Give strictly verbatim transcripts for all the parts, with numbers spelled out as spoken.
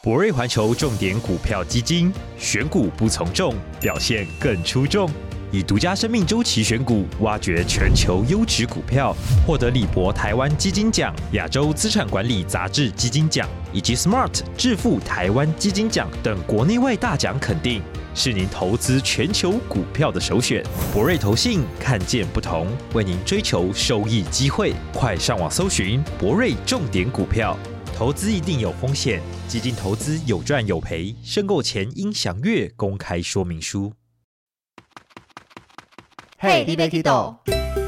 博瑞环球重点股票基金，选股不从众，表现更出众。以独家生命周期选股，挖掘全球优质股票，获得李博台湾基金奖、亚洲资产管理杂志基金奖以及 Smart 致富台湾基金奖等国内外大奖肯定，是您投资全球股票的首选。博瑞投信看见不同，为您追求收益机会。快上网搜寻博瑞重点股票。投资一定有风险，基金投资有赚有赔，申购前应详阅公开说明书。 嘿，你要去倒？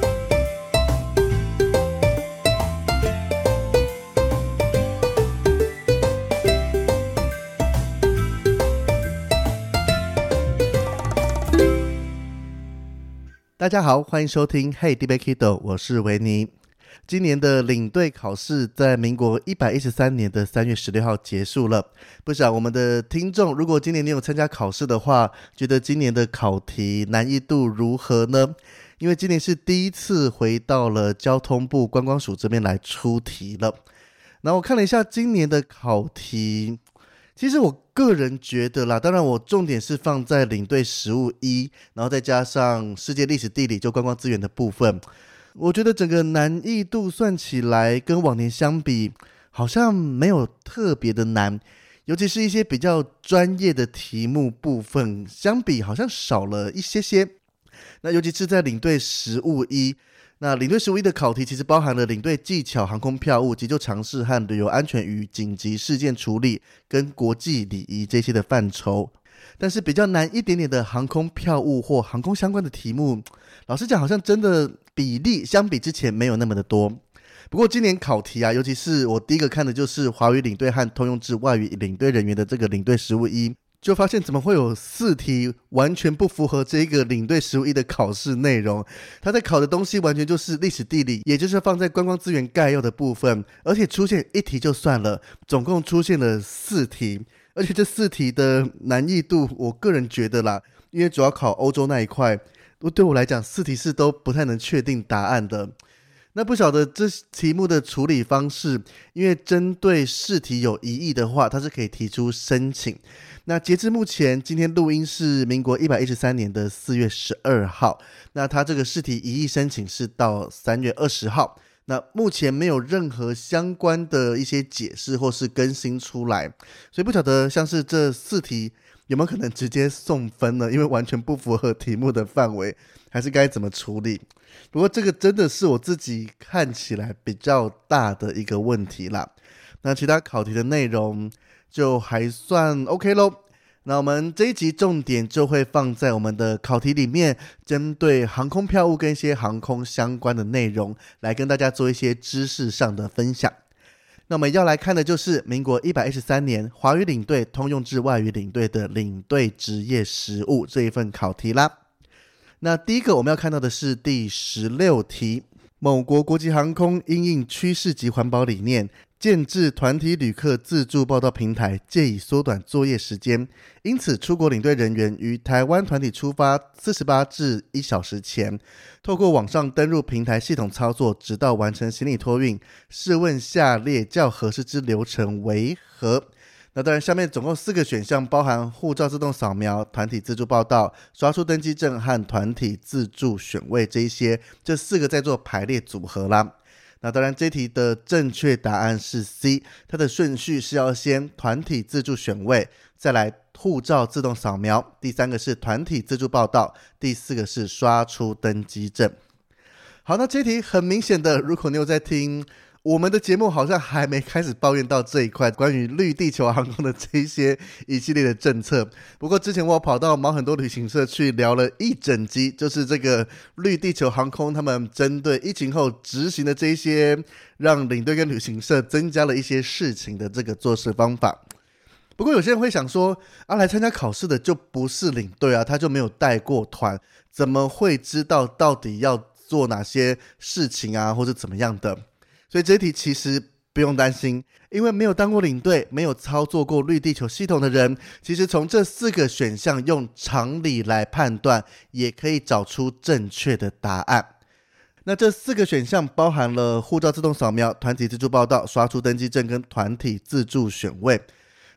大家好，欢迎收听 Hey 迪贝 Kido， 我是维尼。今年的领队考试在民国一百一十三年的三月十六号结束了。不晓得我们的听众，如果今年你有参加考试的话，觉得今年的考题难易度如何呢？因为今年是第一次回到了交通部观光署这边来出题了。然后我看了一下今年的考题，其实我个人觉得啦，当然我重点是放在领队实务一，然后再加上世界历史地理就观光资源的部分。我觉得整个难易度算起来跟往年相比好像没有特别的难，尤其是一些比较专业的题目部分相比好像少了一些些。那尤其是在领队实务一，那领队实务一的考题其实包含了领队技巧、航空票务、急救常识和旅游安全与紧急事件处理跟国际礼仪这些的范畴。但是比较难一点点的航空票务或航空相关的题目，老实讲好像真的比例相比之前没有那么的多。不过今年考题啊，尤其是我第一个看的就是华语领队和通用制外语领队人员的这个领队实务一，就发现怎么会有四题完全不符合这个领队实务一的考试内容。他在考的东西完全就是历史地理，也就是放在观光资源概要的部分，而且出现一题就算了，总共出现了四题。而且这四题的难易度，我个人觉得啦，因为主要考欧洲那一块，对我来讲四题是都不太能确定答案的。那不晓得这题目的处理方式，因为针对试题有疑义的话，它是可以提出申请。那截至目前，今天录音是民国一百一十三年的四月十二号，那它这个试题疑义申请是到三月二十号。那目前没有任何相关的一些解释或是更新出来，所以不晓得像是这四题有没有可能直接送分呢？因为完全不符合题目的范围，还是该怎么处理？不过这个真的是我自己看起来比较大的一个问题啦。那其他考题的内容就还算 OK 咯。那我们这一集重点就会放在我们的考题里面，针对航空票务跟一些航空相关的内容来跟大家做一些知识上的分享。那我们要来看的就是民国一百一十三年华语领队、通用制外语领队的领队职业实务这一份考题啦。那第一个我们要看到的是第十六题，某国国际航空因应趋势及环保理念，建置团体旅客自助报到平台，借以缩短作业时间。因此出国领队人员于台湾团体出发四十八至一小时前，透过网上登入平台系统操作，直到完成行李托运。试问下列较合适之流程为何？那当然下面总共四个选项，包含护照自动扫描、团体自助报到、刷出登机证和团体自助选位，这一些这四个在做排列组合啦。那当然这题的正确答案是 C， 它的顺序是要先团体自助选位，再来护照自动扫描，第三个是团体自助报到，第四个是刷出登机证。好，那这题很明显的，如果你有在听我们的节目，好像还没开始抱怨到这一块关于绿地球航空的这些一系列的政策。不过之前我跑到毛很多旅行社去聊了一整集，就是这个绿地球航空他们针对疫情后执行的这些让领队跟旅行社增加了一些事情的这个做事方法。不过有些人会想说啊，来参加考试的就不是领队啊，他就没有带过团，怎么会知道到底要做哪些事情啊，或者怎么样的？所以这一题其实不用担心，因为没有当过领队、没有操作过绿地球系统的人，其实从这四个选项用常理来判断，也可以找出正确的答案。那这四个选项包含了护照自动扫描、团体自助报到、刷出登机证跟团体自助选位。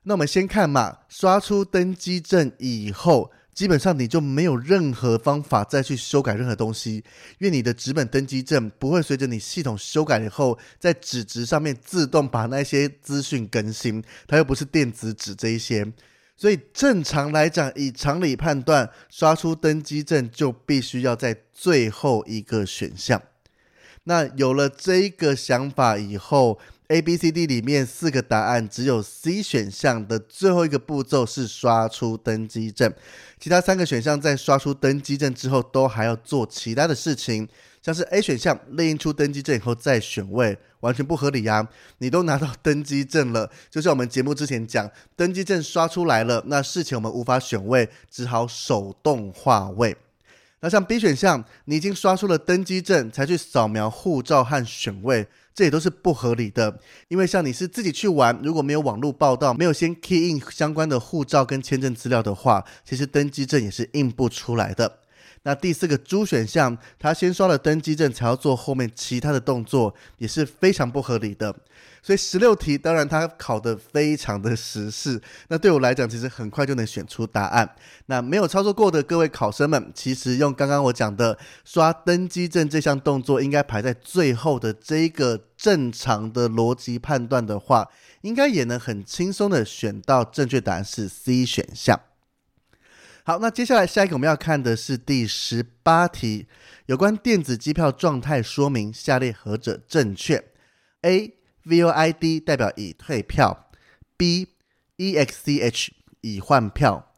那我们先看嘛，刷出登机证以后，基本上你就没有任何方法再去修改任何东西，因为你的纸本登机证不会随着你系统修改以后在纸质上面自动把那些资讯更新，它又不是电子纸这一些，所以正常来讲，以常理判断，刷出登机证就必须要在最后一个选项。那有了这一个想法以后， A、B、C、D 里面四个答案，只有 C 选项的最后一个步骤是刷出登机证，其他三个选项在刷出登机证之后都还要做其他的事情，像是 A 选项列印出登机证以后再选位，完全不合理啊！你都拿到登机证了，就像我们节目之前讲，登机证刷出来了，那事前我们无法选位，只好手动划位。那像 B 选项，你已经刷出了登机证才去扫描护照和选位，这也都是不合理的，因为像你是自己去玩，如果没有网络报到，没有先 key in 相关的护照跟签证资料的话，其实登机证也是印不出来的。那第四个猪选项，他先刷了登机证才要做后面其他的动作，也是非常不合理的。所以十六题当然他考得非常的时事，那对我来讲其实很快就能选出答案。那没有操作过的各位考生们，其实用刚刚我讲的刷登机证这项动作应该排在最后的这一个正常的逻辑判断的话，应该也能很轻松的选到正确答案是 C 选项。好，那接下来下一个我们要看的是第十八题，有关电子机票状态说明，下列何者正确？ A. V O I D 代表已退票， B. E X C H 已换票，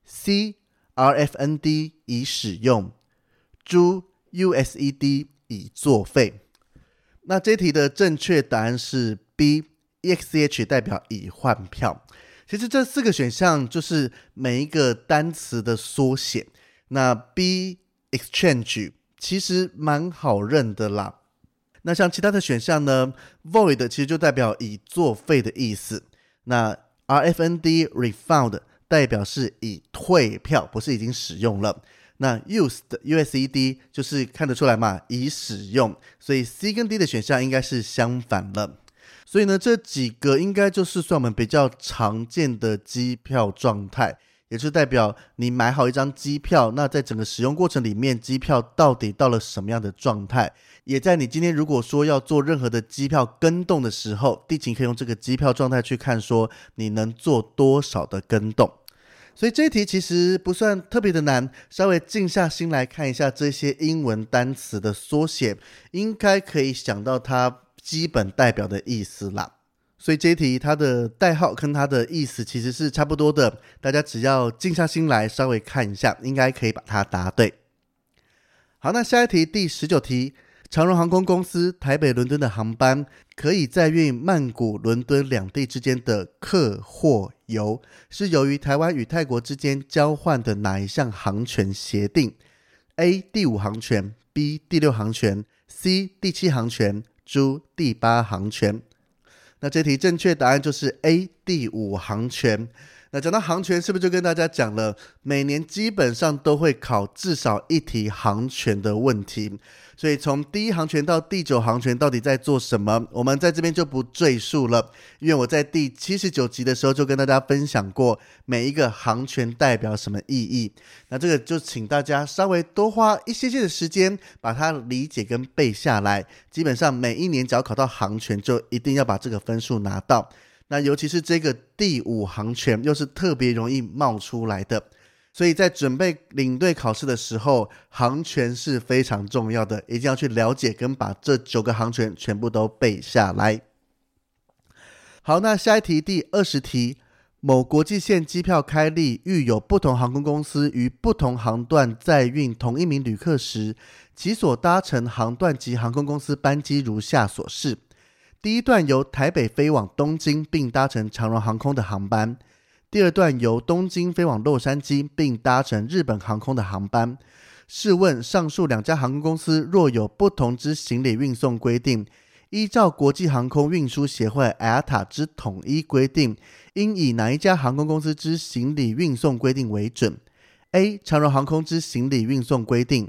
C. R F N D 已使用， D. U S E D 已作废。那这题的正确答案是 B. E X C H 代表已换票。其实这四个选项就是每一个单词的缩写，那 B exchange 其实蛮好认的啦。那像其他的选项呢， void 其实就代表已作废的意思，那 R F N D refund 代表是已退票，不是已经使用了，那 used U S E D 就是看得出来嘛，已使用，所以 C 跟 D 的选项应该是相反了。所以呢，这几个应该就是算我们比较常见的机票状态，也就是代表你买好一张机票，那在整个使用过程里面，机票到底到了什么样的状态，也在你今天如果说要做任何的机票更动的时候，地勤可以用这个机票状态去看说你能做多少的更动。所以这一题其实不算特别的难，稍微静下心来看一下这些英文单词的缩写，应该可以想到它基本代表的意思啦。所以这一题它的代号跟它的意思其实是差不多的，大家只要静下心来稍微看一下，应该可以把它答对。好，那下一题第十九题，长荣航空公司台北伦敦的航班可以载运曼谷伦敦两地之间的客货邮，是由于台湾与泰国之间交换的哪一项航权协定？ A. 第五航权， B. 第六航权， C. 第七航权， D. 第八航权。那这题正确答案就是 A. 第五航权。那讲到航权，是不是就跟大家讲了，每年基本上都会考至少一题航权的问题，所以从第一航权到第九航权到底在做什么，我们在这边就不赘述了，因为我在第七十九集的时候就跟大家分享过每一个航权代表什么意义，那这个就请大家稍微多花一些些的时间把它理解跟背下来，基本上每一年只要考到航权就一定要把这个分数拿到。那尤其是这个第五航权又是特别容易冒出来的，所以在准备领队考试的时候，航权是非常重要的，一定要去了解跟把这九个航权全部都背下来。好，那下一题第二十题，某国际线机票开立遇有不同航空公司于不同航段载运同一名旅客时，其所搭乘航段及航空公司班机如下所示。第一段由台北飞往东京并搭乘长荣航空的航班，第二段由东京飞往洛杉矶并搭乘日本航空的航班。试问上述两家航空公司若有不同之行李运送规定，依照国际航空运输协会 I A T A 之统一规定，应以哪一家航空公司之行李运送规定为准？ A. 长荣航空之行李运送规定，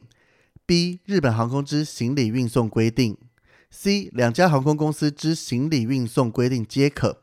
B. 日本航空之行李运送规定， C. 两家航空公司之行李运送规定皆可。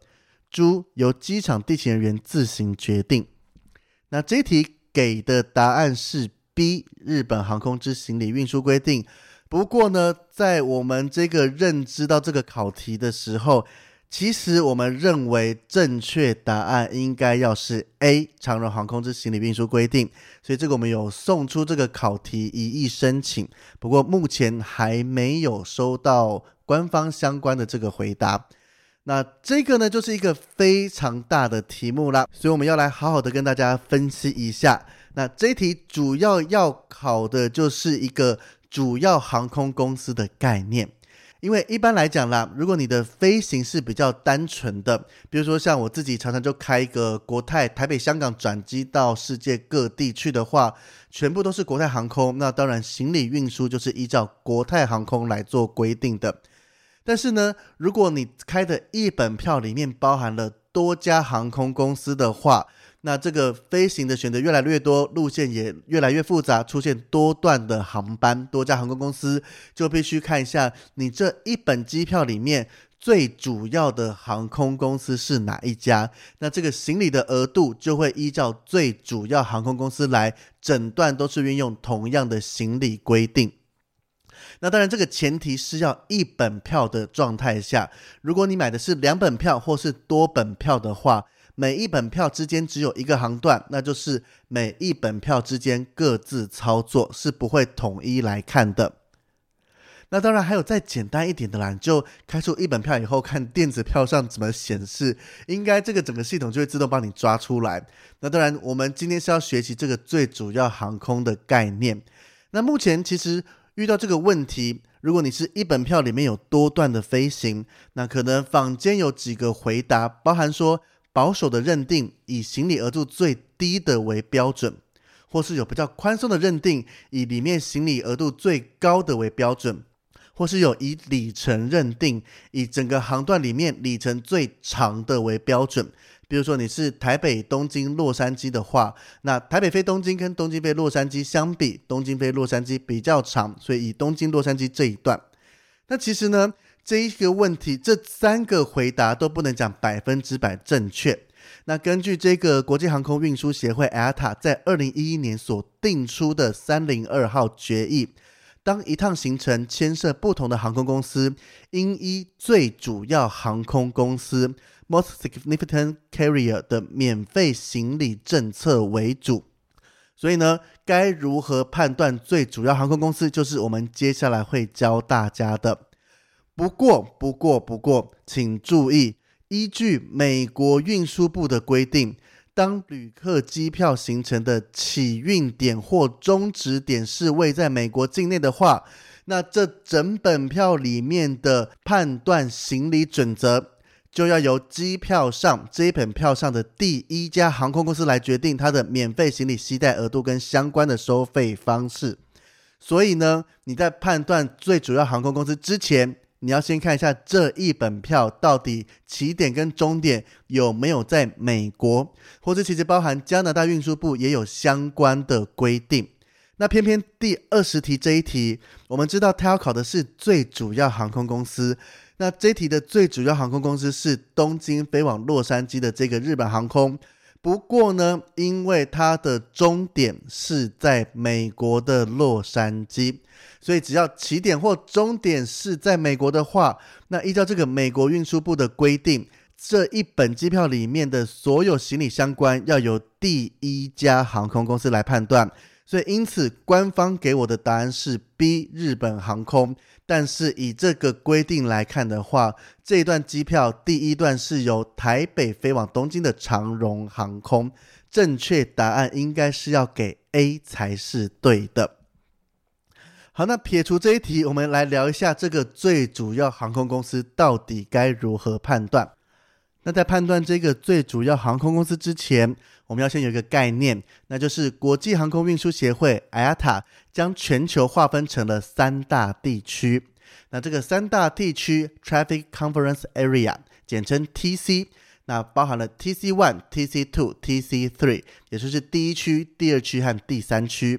猪由机场地勤人员自行决定。那这一题给的答案是 B， 日本航空之行李运输规定。不过呢，在我们这个认知到这个考题的时候，其实我们认为正确答案应该要是 A， 长荣航空之行李运输规定。所以这个我们有送出这个考题疑义申请，不过目前还没有收到官方相关的这个回答。那这个呢就是一个非常大的题目啦，所以我们要来好好的跟大家分析一下。那这一题主要要考的就是一个主要航空公司的概念。因为一般来讲啦，如果你的飞行是比较单纯的，比如说像我自己常常就开一个国泰台北香港转机到世界各地去的话，全部都是国泰航空，那当然行李运输就是依照国泰航空来做规定的。但是呢，如果你开的一本票里面包含了多家航空公司的话，那这个飞行的选择越来越多，路线也越来越复杂，出现多段的航班，多家航空公司就必须看一下你这一本机票里面最主要的航空公司是哪一家，那这个行李的额度就会依照最主要航空公司来，整段都是运用同样的行李规定。那当然这个前提是要一本票的状态下，如果你买的是两本票或是多本票的话，每一本票之间只有一个航段，那就是每一本票之间各自操作，是不会统一来看的。那当然还有再简单一点的啦，你就开出一本票以后看电子票上怎么显示，应该这个整个系统就会自动帮你抓出来。那当然我们今天是要学习这个最主要航空的概念。那目前其实遇到这个问题，如果你是一本票里面有多段的飞行，那可能坊间有几个回答，包含说保守的认定以行李额度最低的为标准，或是有比较宽松的认定以里面行李额度最高的为标准，或是有以里程认定以整个航段里面里程最长的为标准。比如说你是台北东京洛杉矶的话，那台北飞东京跟东京飞洛杉矶相比，东京飞洛杉矶比较长，所以以东京洛杉矶这一段。那其实呢这一个问题，这三个回答都不能讲百分之百正确。那根据这个国际航空运输协会 I A T A 在二零一一年所定出的三零二号决议，当一趟行程牵涉不同的航空公司，应依最主要航空公司 Most Significant Carrier 的免费行李政策为主。所以呢，该如何判断最主要航空公司，就是我们接下来会教大家的。不过不过不过请注意，依据美国运输部的规定，当旅客机票行程的起运点或终止点是位在美国境内的话，那这整本票里面的判断行李准则就要由机票上这一本票上的第一家航空公司来决定它的免费行李携带额度跟相关的收费方式。所以呢，你在判断最主要航空公司之前，你要先看一下这一本票到底起点跟终点有没有在美国，或者其实包含加拿大运输部也有相关的规定。那偏偏第二十题这一题，我们知道它要考的是最主要航空公司，那这一题的最主要航空公司是东京飞往洛杉矶的这个日本航空。不过呢，因为它的终点是在美国的洛杉矶，所以只要起点或终点是在美国的话，那依照这个美国运输部的规定，这一本机票里面的所有行李相关要由第一家航空公司来判断。所以因此官方给我的答案是 B 日本航空，但是以这个规定来看的话，这一段机票第一段是由台北飞往东京的长荣航空，正确答案应该是要给 A 才是对的。好，那撇除这一题，我们来聊一下这个最主要航空公司到底该如何判断。那在判断这个最主要航空公司之前，我们要先有一个概念，那就是国际航空运输协会 I A T A 将全球划分成了三大地区。那这个三大地区 Traffic Conference Area 简称 T C， 那包含了 T C 一、T C 二、T C 三， 也就是第一区、第二区和第三区。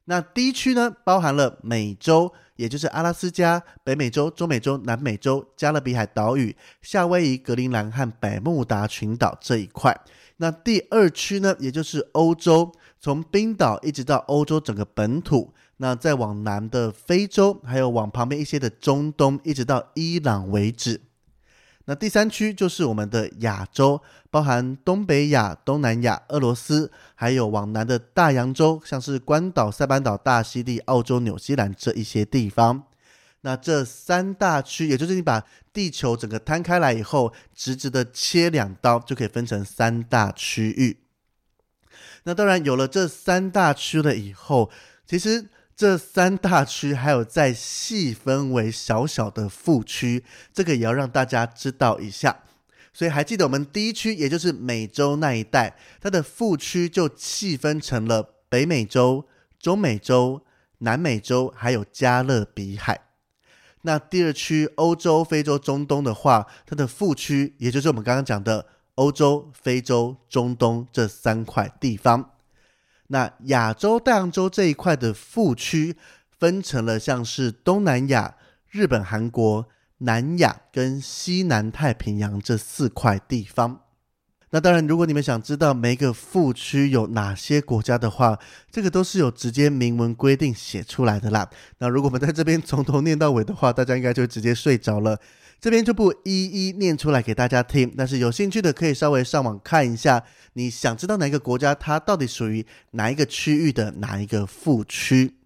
那第一区呢，包含了美洲，也就是阿拉斯加、北美洲、中美洲、南美洲、加勒比海岛屿、夏威夷、格陵兰和百慕达群岛这一块。那第二区呢，也就是欧洲，从冰岛一直到欧洲整个本土，那再往南的非洲，还有往旁边一些的中东，一直到伊朗为止。那第三区就是我们的亚洲，包含东北亚、东南亚、俄罗斯，还有往南的大洋洲，像是关岛、塞班岛、大溪地、澳洲、纽西兰这一些地方。那这三大区，也就是你把地球整个摊开来以后，直直的切两刀，就可以分成三大区域。那当然有了这三大区了以后，其实这三大区还有再细分为小小的副区，这个也要让大家知道一下。所以还记得我们第一区，也就是美洲那一带，它的副区就细分成了北美洲、中美洲、南美洲，还有加勒比海。那第二区欧洲、非洲、中东的话，它的副区也就是我们刚刚讲的欧洲、非洲、中东这三块地方。那亚洲、大洋洲这一块的副区分成了像是东南亚、日本、韩国、南亚跟西南太平洋这四块地方。那当然如果你们想知道每个副区有哪些国家的话，这个都是有直接明文规定写出来的啦。那如果我们在这边从头念到尾的话，大家应该就直接睡着了，这边就不一一念出来给大家听，但是有兴趣的可以稍微上网看一下，你想知道哪一个国家它到底属于哪一个区域的哪一个副区。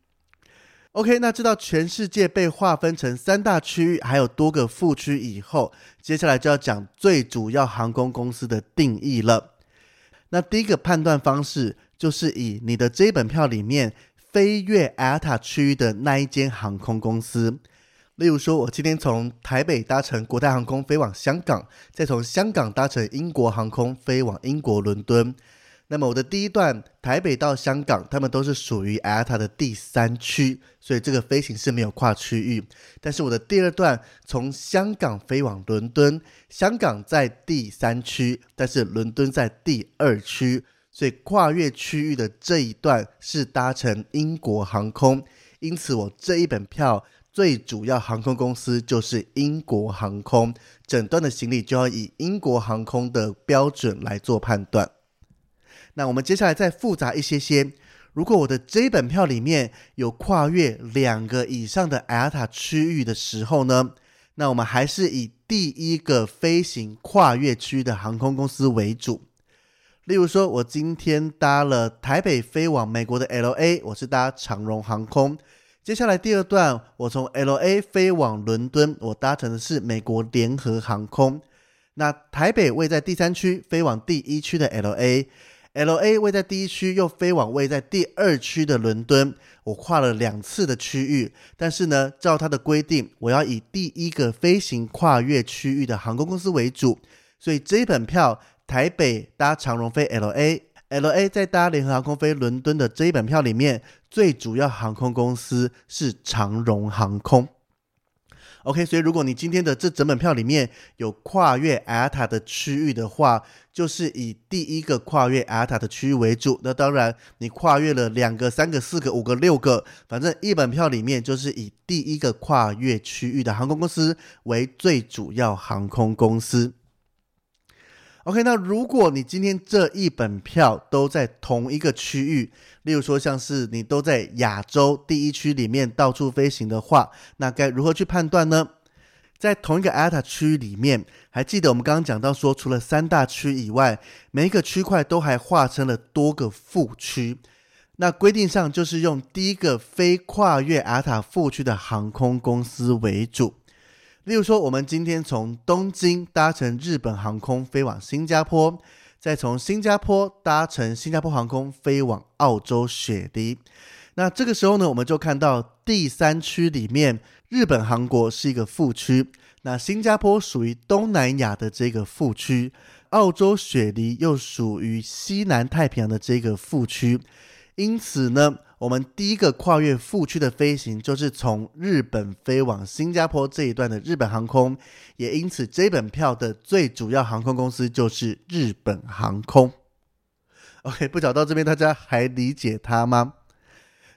OK， 那知道全世界被划分成三大区域还有多个副区以后，接下来就要讲最主要航空公司的定义了。那第一个判断方式就是以你的这一本票里面飞越 A I T A 区域的那一间航空公司。例如说我今天从台北搭乘国泰航空飞往香港，再从香港搭乘英国航空飞往英国伦敦，那么我的第一段台北到香港，他们都是属于 A I T A 的第三区，所以这个飞行是没有跨区域。但是我的第二段从香港飞往伦敦，香港在第三区，但是伦敦在第二区，所以跨越区域的这一段是搭乘英国航空，因此我这一本票最主要航空公司就是英国航空，整段的行李就要以英国航空的标准来做判断。那我们接下来再复杂一些些，如果我的这一本票里面有跨越两个以上的 A I T A 区域的时候呢，那我们还是以第一个飞行跨越区的航空公司为主。例如说我今天搭了台北飞往美国的 L A， 我是搭长荣航空。接下来第二段我从 L A 飞往伦敦，我搭乘的是美国联合航空。那台北位在第三区飞往第一区的 L A， L A 位在第一区又飞往位在第二区的伦敦，我跨了两次的区域，但是呢照它的规定我要以第一个飞行跨越区域的航空公司为主，所以这一本票台北搭长荣飞 L A， L A 在搭联合航空飞伦敦的这一本票里面，最主要航空公司是长荣航空。 OK， 所以如果你今天的这整本票里面有跨越 A I T A 的区域的话，就是以第一个跨越 A I T A 的区域为主。那当然你跨越了两个、三个、四个、五个、六个，反正一本票里面就是以第一个跨越区域的航空公司为最主要航空公司。OK， 那如果你今天这一本票都在同一个区域，例如说像是你都在亚洲第一区里面到处飞行的话，那该如何去判断呢？在同一个 A I T A 区域里面，还记得我们刚刚讲到说，除了三大区以外，每一个区块都还划成了多个副区。那规定上就是用第一个非跨越 A I T A 副区的航空公司为主。例如说我们今天从东京搭乘日本航空飞往新加坡，再从新加坡搭乘新加坡航空飞往澳洲雪梨。那这个时候呢，我们就看到第三区里面日本韩国是一个副区，那新加坡属于东南亚的这个副区，澳洲雪梨又属于西南太平洋的这个副区。因此呢，我们第一个跨越副区的飞行就是从日本飞往新加坡这一段的日本航空，也因此这本票的最主要航空公司就是日本航空。 OK， 不知道到这边大家还理解它吗？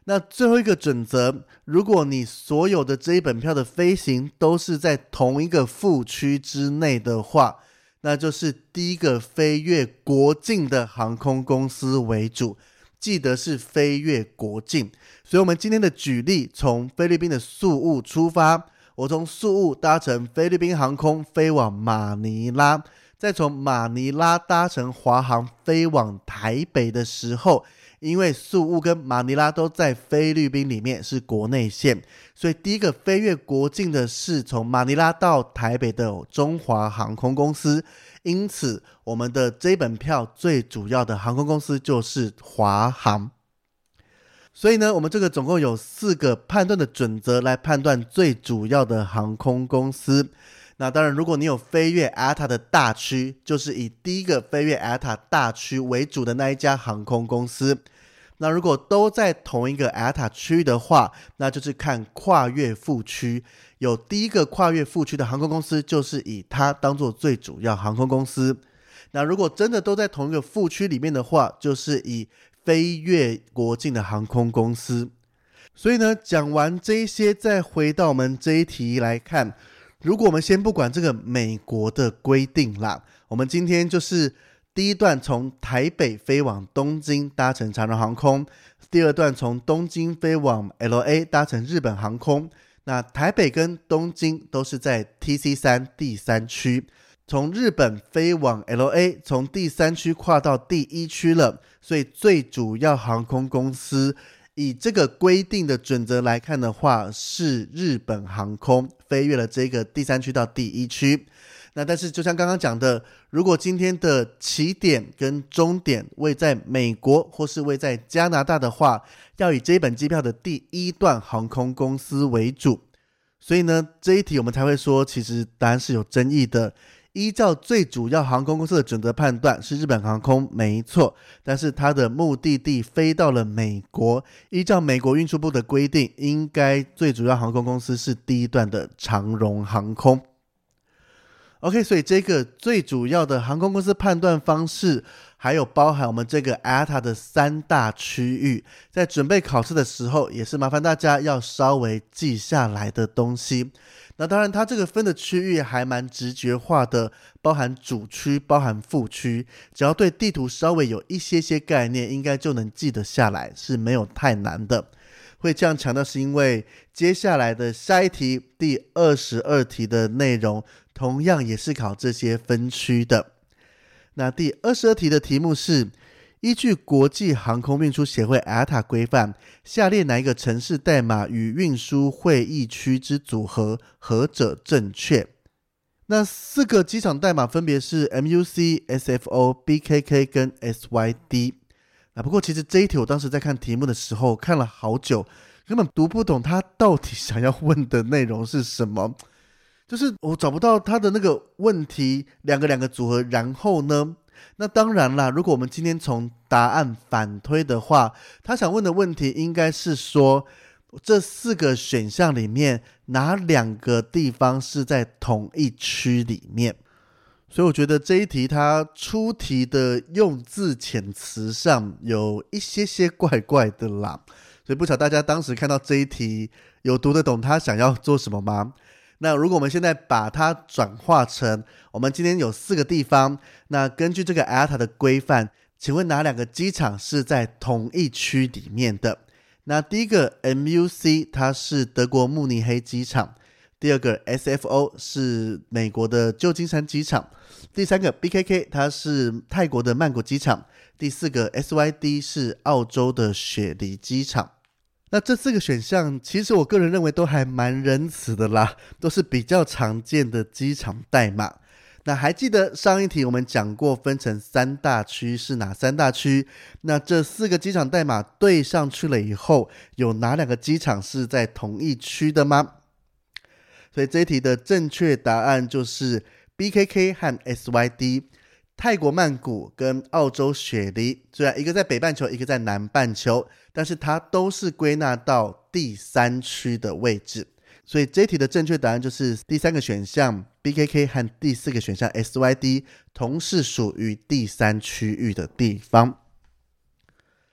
那最后一个准则，如果你所有的这一本票的飞行都是在同一个副区之内的话，那就是第一个飞越国境的航空公司为主，记得是飞越国境。所以我们今天的举例，从菲律宾的宿务出发，我从宿务搭乘菲律宾航空飞往马尼拉，再从马尼拉搭乘华航飞往台北的时候，因为宿务跟马尼拉都在菲律宾里面是国内线，所以第一个飞越国境的是从马尼拉到台北的中华航空公司，因此我们的这本票最主要的航空公司就是华航。所以呢，我们这个总共有四个判断的准则来判断最主要的航空公司。那当然，如果你有飞越 A T A 的大区，就是以第一个飞越 A T A 大区为主的那一家航空公司。那如果都在同一个 A T A 区域的话，那就是看跨越副区，有第一个跨越副区的航空公司，就是以它当做最主要航空公司。那如果真的都在同一个副区里面的话，就是以飞越国境的航空公司。所以呢，讲完这一些，再回到我们这一题来看，如果我们先不管这个美国的规定啦，我们今天就是第一段从台北飞往东京搭乘长荣航空，第二段从东京飞往 L A 搭乘日本航空。那台北跟东京都是在 T C 三 第三区，从日本飞往 L A 从第三区跨到第一区了，所以最主要航空公司以这个规定的准则来看的话，是日本航空飞越了这个第三区到第一区。那但是就像刚刚讲的，如果今天的起点跟终点位在美国或是位在加拿大的话，要以这一本机票的第一段航空公司为主。所以呢，这一题我们才会说其实答案是有争议的。依照最主要航空公司的准则判断是日本航空没错，但是它的目的地飞到了美国，依照美国运输部的规定，应该最主要航空公司是第一段的长荣航空。OK， 所以这个最主要的航空公司判断方式，还有包含我们这个 A T A 的三大区域，在准备考试的时候，也是麻烦大家要稍微记下来的东西。那当然它这个分的区域还蛮直觉化的，包含主区，包含副区，只要对地图稍微有一些些概念，应该就能记得下来，是没有太难的。会这样强调是因为接下来的下一题第二十二题的内容同样也是考这些分区的。那第二十二题的题目是，依据国际航空运输协会 A T A 规范，下列哪一个城市代码与运输会议区之组合何者正确？那四个机场代码分别是 M U C、S F O、B K K 跟 S Y D。啊，不过其实这一题我当时在看题目的时候看了好久，根本读不懂他到底想要问的内容是什么，就是我找不到他的那个问题，两个两个组合，然后呢？那当然啦，如果我们今天从答案反推的话，他想问的问题应该是说，这四个选项里面哪两个地方是在同一区里面？所以我觉得这一题它出题的用字遣词上有一些些怪怪的啦，所以不晓得大家当时看到这一题有读得懂他想要做什么吗？那如果我们现在把它转化成我们今天有四个地方，那根据这个 A T A 的规范，请问哪两个机场是在同一区里面的？那第一个 M U C 它是德国慕尼黑机场，第二个 S F O 是美国的旧金山机场，第三个 B K K 它是泰国的曼谷机场，第四个 S Y D 是澳洲的雪梨机场。那这四个选项其实我个人认为都还蛮仁慈的啦，都是比较常见的机场代码。那还记得上一题我们讲过分成三大区是哪三大区？那这四个机场代码对上去了以后，有哪两个机场是在同一区的吗？所以这一题的正确答案就是 B K K 和 S Y D， 泰国曼谷跟澳洲雪梨，虽然一个在北半球一个在南半球，但是它都是归纳到第三区的位置。所以这一题的正确答案就是第三个选项 B K K 和第四个选项 S Y D 同是属于第三区域的地方。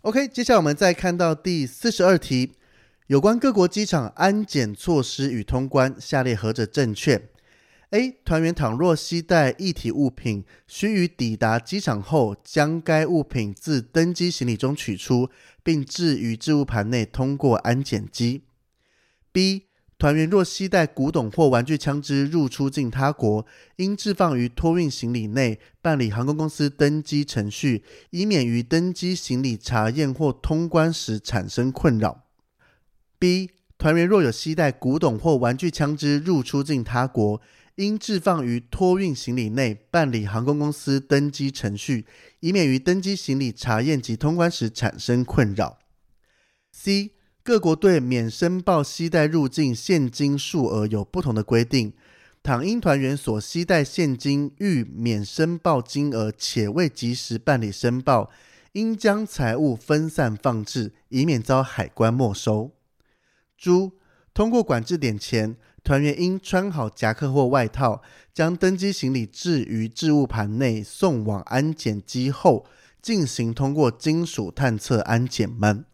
OK， 接下来我们再看到第四十二题，有关各国机场安检措施与通关，下列何者正确？ A. 团员倘若携带液体物品，须于抵达机场后将该物品自登机行李中取出，并置于置物盘内通过安检机。 B. 团员若携带古董或玩具枪支入出境他国，应置放于托运行李内，办理航空公司登机程序，以免于登机行李查验或通关时产生困扰。 B. 团员若有携带古董或玩具枪支入出境他国，应置放于托运行李内，办理航空公司登机程序，以免于登机行李查验及通关时产生困扰。 C. 各国对免申报携带入境现金数额有不同的规定，倘因团员所携带现金逾免申报金额且未及时办理申报，应将财物分散放置，以免遭海关没收。猪，通过管制点前，团员应穿好夹克或外套，将登机行李置于置物盘内，送往安检机后进行通过金属探测安检门。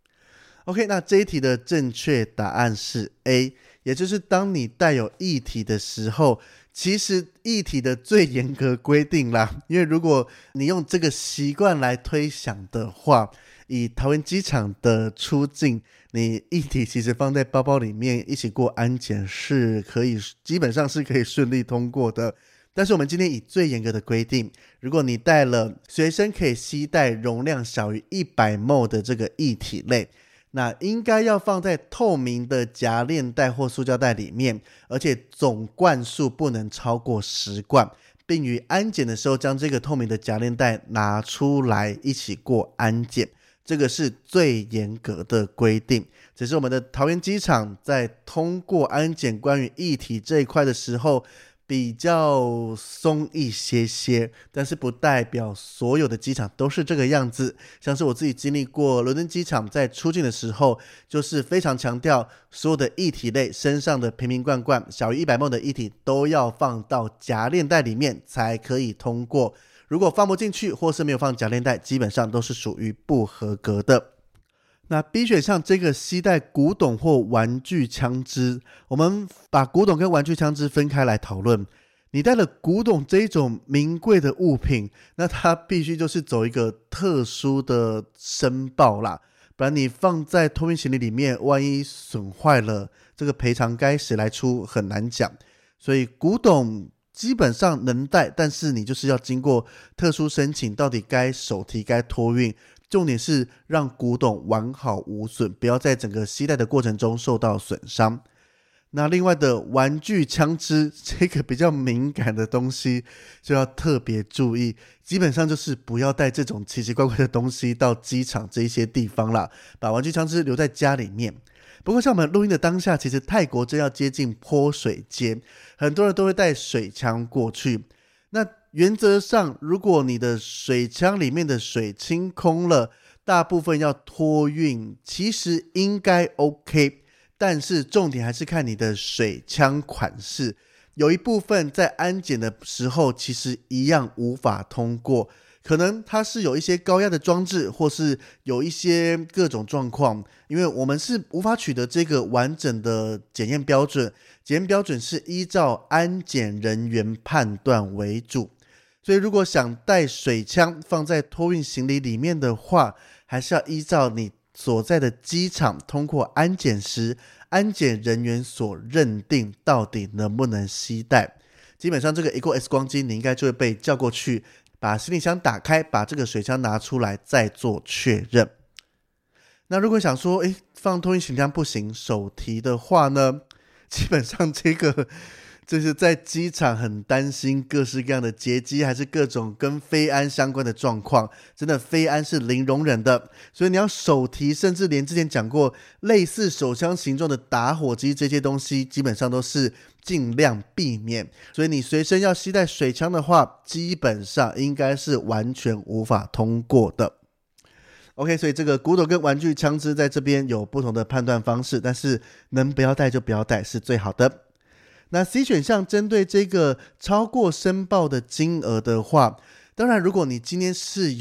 OK， 那这一题的正确答案是 A， 也就是当你带有液体的时候，其实液体的最严格规定啦，因为如果你用这个习惯来推想的话，以桃园机场的出境，你液体其实放在包包里面一起过安检是可以，基本上是可以顺利通过的。但是我们今天以最严格的规定，如果你带了随身可以携带容量小于 一百毫升 的这个液体类，那应该要放在透明的夹链袋或塑胶袋里面，而且总罐数不能超过十罐，并于安检的时候将这个透明的夹链袋拿出来一起过安检，这个是最严格的规定。只是我们的桃园机场在通过安检关于液体这一块的时候比较松一些些，但是不代表所有的机场都是这个样子。像是我自己经历过伦敦机场，在出境的时候就是非常强调所有的液体类身上的瓶瓶罐罐小于 一百毫升 的液体都要放到夹链袋里面才可以通过，如果放不进去或是没有放夹链袋，基本上都是属于不合格的。那 B 选项这个携带古董或玩具枪支，我们把古董跟玩具枪支分开来讨论。你带了古董这一种名贵的物品，那它必须就是走一个特殊的申报啦，不然你放在托运行李里面，万一损坏了，这个赔偿该谁来出很难讲。所以古董基本上能带，但是你就是要经过特殊申请，到底该手提该托运，重点是让古董完好无损，不要在整个携带的过程中受到损伤。那另外的玩具枪支，这个比较敏感的东西就要特别注意，基本上就是不要带这种奇奇怪怪的东西到机场这一些地方啦，把玩具枪支留在家里面。不过像我们录音的当下，其实泰国正要接近泼水节，很多人都会带水枪过去。那原则上，如果你的水枪里面的水清空了，大部分要托运，其实应该 OK， 但是重点还是看你的水枪款式，有一部分在安检的时候其实一样无法通过，可能它是有一些高压的装置，或是有一些各种状况，因为我们是无法取得这个完整的检验标准，检验标准是依照安检人员判断为主。所以如果想带水枪放在托运行李里面的话，还是要依照你所在的机场通过安检时，安检人员所认定到底能不能携带。基本上这个一过 X 光机，你应该就会被叫过去，把行李箱打开，把这个水枪拿出来再做确认。那如果想说诶放托运行李箱不行，手提的话呢，基本上这个就是在机场很担心各式各样的劫机，还是各种跟飞安相关的状况，真的飞安是零容忍的。所以你要手提，甚至连之前讲过类似手枪形状的打火机，这些东西基本上都是尽量避免。所以你随身要携带水枪的话，基本上应该是完全无法通过的。OK， 所以这个古董跟玩具枪支在这边有不同的判断方式，但是能不要带就不要带是最好的。那 C 选项针对这个超过申报的金额的话，当然如果你今天是有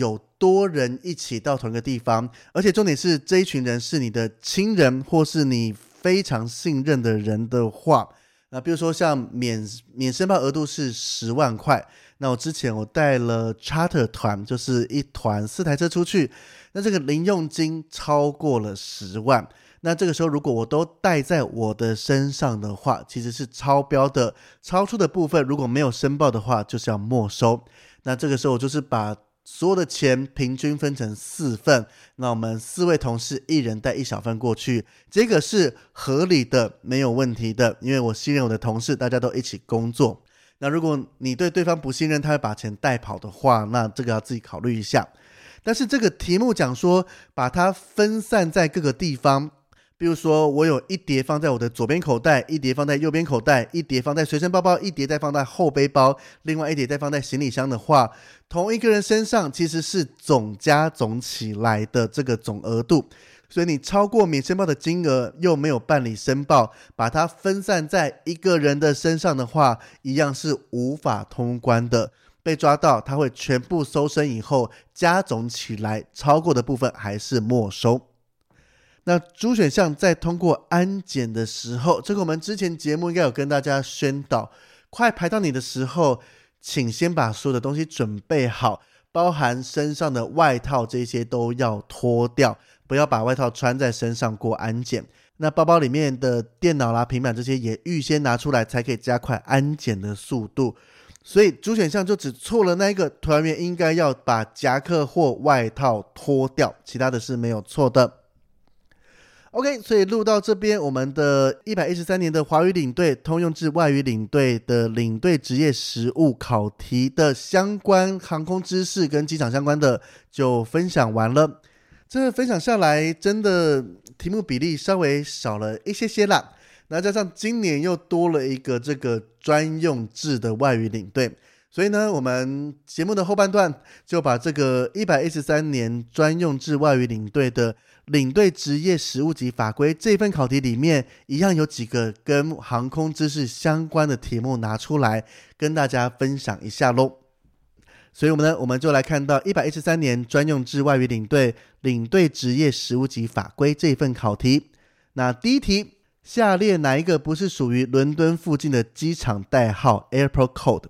多人一起到同一个地方，而且重点是这一群人是你的亲人或是你非常信任的人的话，那比如说像免免申报额度是十万块，那我之前我带了 charter 团，就是一团四台车出去，那这个零用金超过了十万，那这个时候如果我都带在我的身上的话，其实是超标的，超出的部分如果没有申报的话就是要没收。那这个时候我就是把所有的钱平均分成四份，那我们四位同事一人带一小份过去，这个是合理的，没有问题的，因为我信任我的同事，大家都一起工作。那如果你对对方不信任，他会把钱带跑的话，那这个要自己考虑一下。但是这个题目讲说把它分散在各个地方，比如说我有一叠放在我的左边口袋，一叠放在右边口袋，一叠放在随身包包，一叠再放在后背包，另外一叠再放在行李箱的话，同一个人身上其实是总加总起来的这个总额度，所以你超过免申报的金额又没有办理申报，把它分散在一个人的身上的话，一样是无法通关的，被抓到他会全部搜身以后加总起来，超过的部分还是没收。那主选项在通过安检的时候，这个我们之前节目应该有跟大家宣导，快排到你的时候，请先把所有的东西准备好，包含身上的外套，这些都要脱掉，不要把外套穿在身上过安检。那包包里面的电脑啦、平板这些也预先拿出来，才可以加快安检的速度。所以主选项就只错了那一个，团员应该要把夹克或外套脱掉，其他的是没有错的。OK， 所以录到这边，我们的一百一十三年的华语领队通用制外语领队的领队职业实务考题的相关航空知识跟机场相关的就分享完了。这个分享下来真的题目比例稍微少了一些些啦，那加上今年又多了一个这个专用制的外语领队，所以呢我们节目的后半段就把这个一百一十三年专用制外语领队的领队职业实务及法规这份考题里面，一样有几个跟航空知识相关的题目拿出来跟大家分享一下咯。所以我们呢，我们就来看到一百一十三年专用制外语领队领队职业实务及法规这份考题。那第一题，下列哪一个不是属于伦敦附近的机场代号 Airport Code？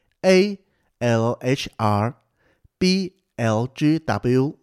A. L H R B. L G W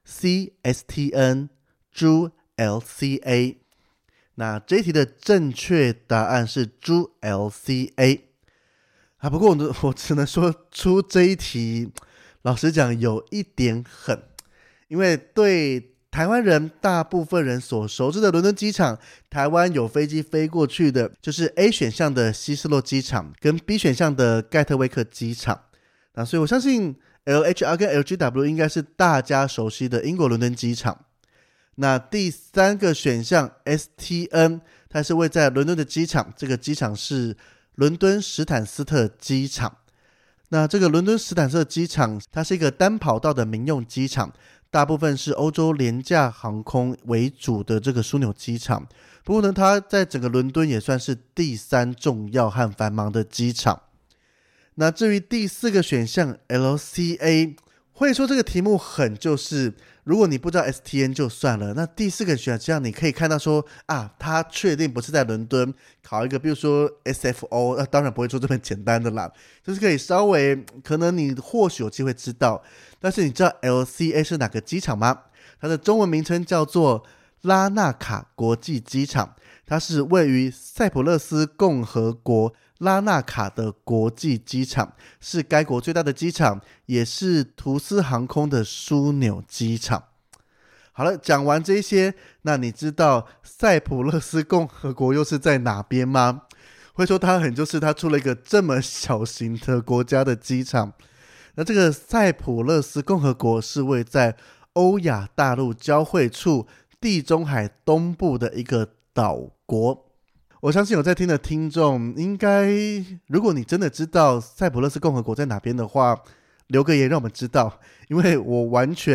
C. S T N D. L C A。 那这一题的正确答案是 D. L C A。啊，不过 我, 我只能说出这一题老实讲有一点狠，因为对台湾人大部分人所熟知的伦敦机场，台湾有飞机飞过去的就是 A 选项的希斯洛机场跟 B 选项的盖特威克机场。那所以我相信 L H R 跟 L G W 应该是大家熟悉的英国伦敦机场。那第三个选项 S T N 它是位在伦敦的机场，这个机场是伦敦史坦斯特机场。那这个伦敦史坦斯特机场它是一个单跑道的民用机场，大部分是欧洲廉价航空为主的这个枢纽机场，不过呢它在整个伦敦也算是第三重要和繁忙的机场。那至于第四个选项 L C A， 会说这个题目狠，就是如果你不知道 S T N 就算了，那第四个选项你可以看到说啊，它确定不是在伦敦，考一个比如说 S F O， 那当然不会做这么简单的啦，就是可以稍微可能你或许有机会知道。但是你知道 L C A 是哪个机场吗？它的中文名称叫做拉纳卡国际机场，它是位于塞浦路斯共和国拉纳卡的国际机场，是该国最大的机场，也是图斯航空的枢纽机场。好了，讲完这些，那你知道塞浦路斯共和国又是在哪边吗？会说它很就是它出了一个这么小型的国家的机场。那这个塞浦路斯共和国是位在欧亚大陆交汇处地中海东部的一个岛国。我相信有在听的听众应该，如果你真的知道塞浦路斯共和国在哪边的话，留个言让我们知道，因为我完全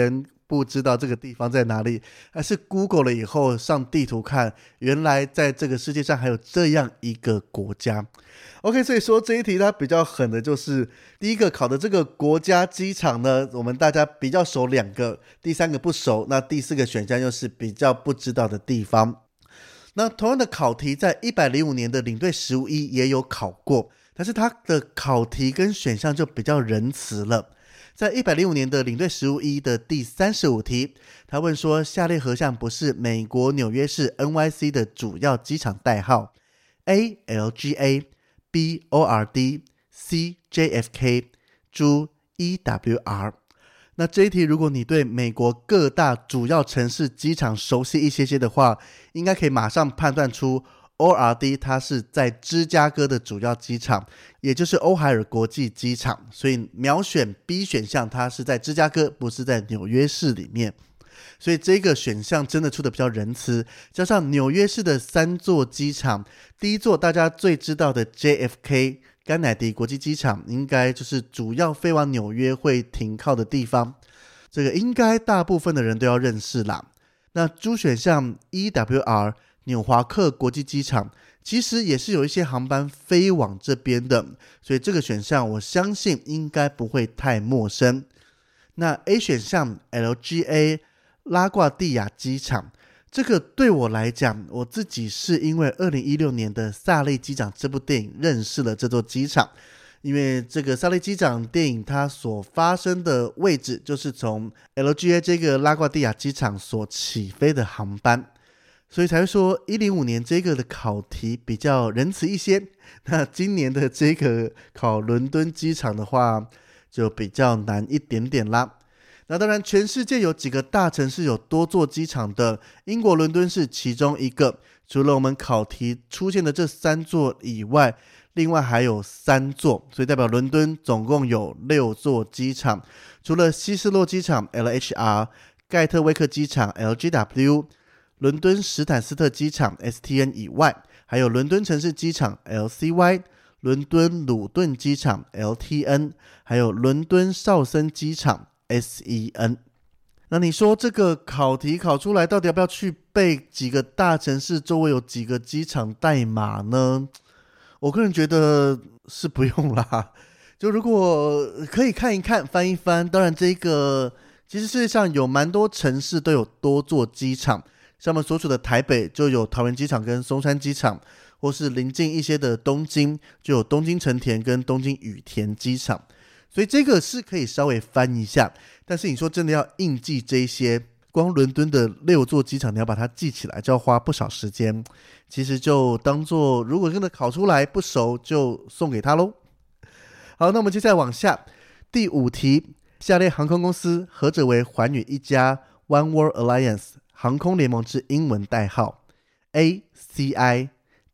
不知道这个地方在哪里，还是 Google 了以后上地图看，原来在这个世界上还有这样一个国家。 OK， 所以说这一题它比较狠的就是第一个考的这个国家机场呢，我们大家比较熟两个，第三个不熟，那第四个选项又是比较不知道的地方。那同样的考题在一百零五年的领队实务一也有考过，但是它的考题跟选项就比较仁慈了。在一百零五年的领队实务一的第三十五题，他问说下列何项不是美国纽约市 N Y C 的主要机场代号？ A L G A B O R D C J F K D E W R。 那这一题如果你对美国各大主要城市机场熟悉一些些的话，应该可以马上判断出 O R D 它是在芝加哥的主要机场，也就是欧海尔国际机场，所以秒选 B 选项，它是在芝加哥，不是在纽约市里面。所以这个选项真的出的比较仁慈，加上纽约市的三座机场，第一座大家最知道的 J F K 甘乃迪国际机场，应该就是主要飞往纽约会停靠的地方，这个应该大部分的人都要认识啦。那 D 选项 E W R 纽华克国际机场其实也是有一些航班飞往这边的，所以这个选项我相信应该不会太陌生。那 A 选项 L G A 拉瓜蒂亚机场，这个对我来讲，我自己是因为二零一六年的萨利机长这部电影认识了这座机场，因为这个萨利机长电影它所发生的位置就是从 L G A 这个拉瓜蒂亚机场所起飞的航班，所以才会说一零五年这个的考题比较仁慈一些。那今年的这个考伦敦机场的话就比较难一点点啦。那当然全世界有几个大城市有多座机场的，英国伦敦是其中一个，除了我们考题出现的这三座以外，另外还有三座，所以代表伦敦总共有六座机场，除了希斯洛机场 L H R、 盖特威克机场 L G W、 伦敦史坦斯特机场 S T N 以外，还有伦敦城市机场 L C Y、 伦敦鲁顿机场 L T N， 还有伦敦绍森机场 S E N。 那你说这个考题考出来到底要不要去背几个大城市周围有几个机场代码呢？我个人觉得是不用啦，就如果可以看一看翻一翻，当然这个其实世界上有蛮多城市都有多座机场，像我们所处的台北就有桃园机场跟松山机场，或是临近一些的东京就有东京成田跟东京羽田机场，所以这个是可以稍微翻一下。但是你说真的要硬记这些，光伦敦的六座机场你要把它记起来就要花不少时间，其实就当做如果真的考出来不熟就送给他咯。好，那我们接下来往下第五题，下列航空公司何者为寰宇一家 One World Alliance 航空联盟之英文代号？ A C I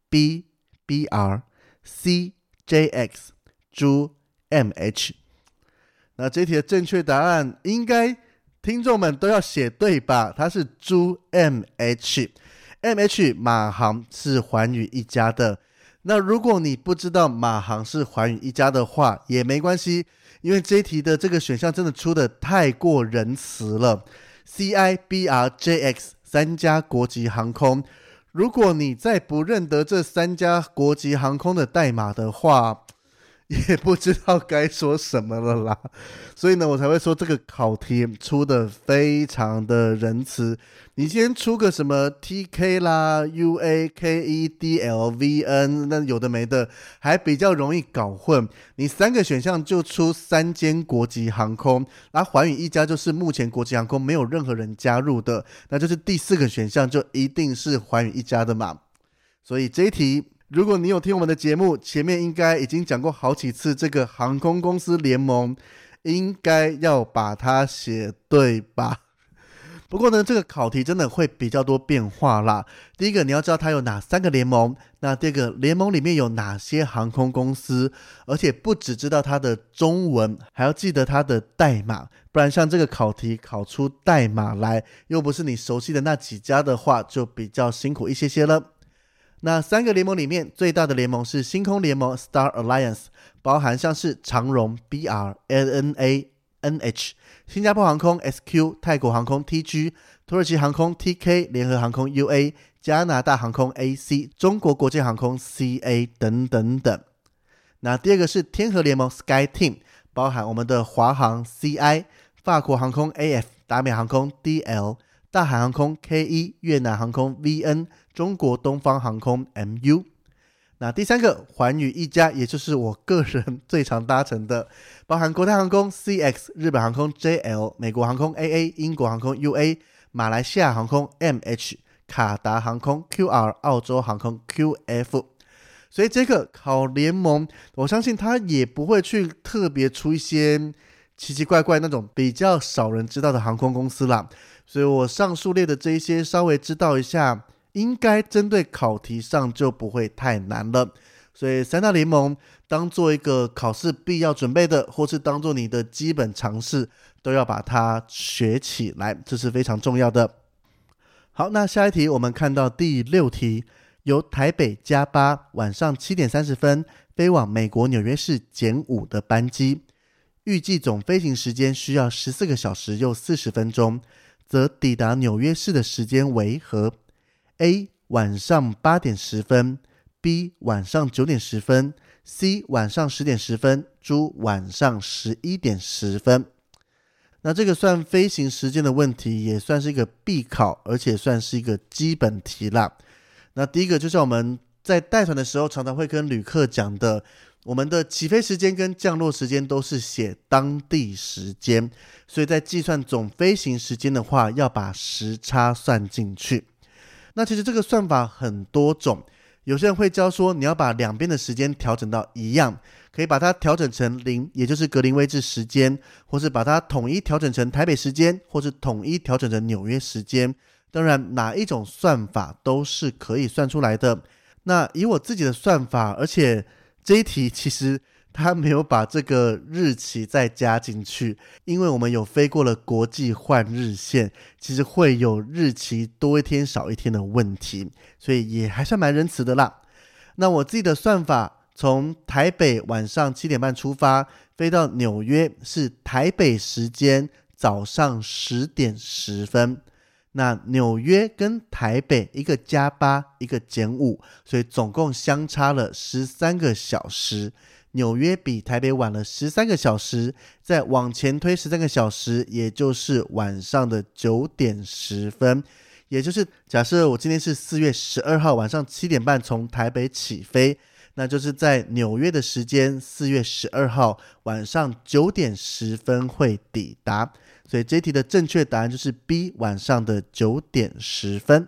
B B R C J X D M H。 那这题的正确答案应该听众们都要写对吧？它是 D M H。 M H 马航是寰宇一家的，那如果你不知道马航是寰宇一家的话也没关系，因为这一题的这个选项真的出的太过仁慈了。 C I B R J X 三家国际航空，如果你再不认得这三家国际航空的代码的话也不知道该说什么了啦，所以呢我才会说这个考题出的非常的仁慈。你先出个什么 T K 啦 U A K E D L V N， 那有的没的还比较容易搞混，你三个选项就出三间国际航空，而寰宇一家就是目前国际航空没有任何人加入的，那就是第四个选项就一定是寰宇一家的嘛。所以这一题如果你有听我们的节目，前面应该已经讲过好几次这个航空公司联盟，应该要把它写对吧？不过呢这个考题真的会比较多变化啦。第一个你要知道它有哪三个联盟，那第二个联盟里面有哪些航空公司，而且不只知道它的中文，还要记得它的代码，不然像这个考题考出代码来又不是你熟悉的那几家的话就比较辛苦一些些了。那三个联盟里面最大的联盟是星空联盟 Star Alliance， 包含像是长荣 B R L N A N H、 新加坡航空 S Q、 泰国航空 T G、 土耳其航空 T K、 联合航空 U A、 加拿大航空 A C、 中国国际航空 C A 等等等。那第二个是天合联盟 SkyTeam， 包含我们的华航 C I、 法国航空 A F、 达美航空 D L、 大韩航空 K E、 越南航空 V N、 中国东方航空 M U。那第三个寰宇一家，也就是我个人最常搭乘的，包含国泰航空 C X、 日本航空 J L、 美国航空 A A、 英国航空 U A、 马来西亚航空 M H、 卡达航空 Q R、 澳洲航空 Q F。 所以这个考联盟我相信他也不会去特别出一些奇奇怪怪那种比较少人知道的航空公司啦，所以我上述列的这一些稍微知道一下，应该针对考题上就不会太难了。所以三大联盟当做一个考试必要准备的，或是当做你的基本常识，都要把它学起来，这是非常重要的。好，那下一题我们看到第六题，由台北加八晚上七点三十分飞往美国纽约市减五的班机，预计总飞行时间需要十四个小时又四十分钟，则抵达纽约市的时间为何？ A 晚上八点十分， B 晚上九点十分， C 晚上十点十分， D 晚上十一点十分。那这个算飞行时间的问题，也算是一个必考，而且算是一个基本题啦。那第一个就是我们在带团的时候常常会跟旅客讲的，我们的起飞时间跟降落时间都是写当地时间，所以在计算总飞行时间的话，要把时差算进去。那其实这个算法很多种，有些人会教说你要把两边的时间调整到一样，可以把它调整成零，也就是格林威治时间，或是把它统一调整成台北时间，或是统一调整成纽约时间。当然哪一种算法都是可以算出来的。那以我自己的算法，而且这一题其实他没有把这个日期再加进去，因为我们有飞过了国际换日线，其实会有日期多一天少一天的问题，所以也还算蛮仁慈的啦。那我自己的算法，从台北晚上七点半出发，飞到纽约是台北时间早上十点十分。那纽约跟台北一个加八一个减五，所以总共相差了十三个小时，纽约比台北晚了十三个小时，再往前推十三个小时，也就是晚上的九点十分。也就是假设我今天是四月十二号晚上七点半从台北起飞，那就是在纽约的时间四月十二号晚上九点十分会抵达，所以这一题的正确答案就是 B 晚上的九点十分。